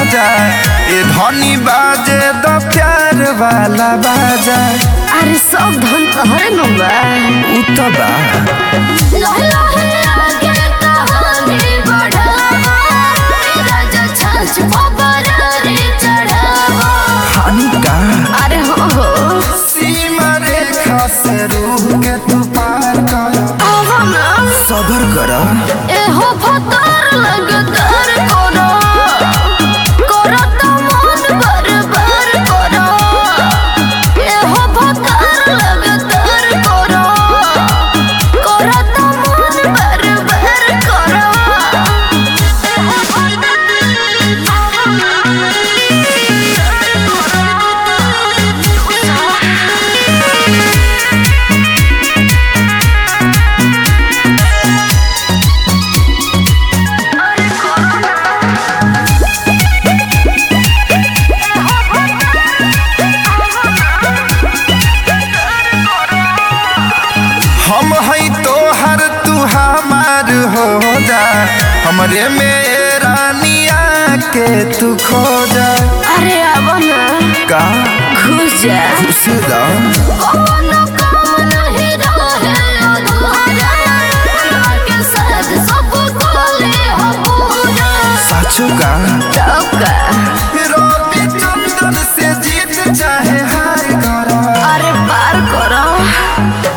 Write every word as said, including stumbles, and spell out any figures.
जा ए धनी बाजे द प्यार वाला बाजा। अरे सब धन तोहरे में बा उ त बा लहे लहे आगे कहानी बढ़ावा राजा छाछ पबर रे चढ़ावा हानि का अरे हो हो सीमा रेखा से रूह के तू पार कर आवा ना सबर कर ए हो फतार लगतार करो करो तो मन बरबार करो ए हो फतार लगतार करो करो तो मन बरबार करो हम है तोहर तू हमार हो जा हमरे में रानिया के तू खो जा। अरे अब ना का घुस जा खुशदा कोनो काम नहीं रहे अधूरा के साथ सब खोले हो पूरा साचो का चौका रोटी चंदन से जीत चाहे हार कर अरे पार करो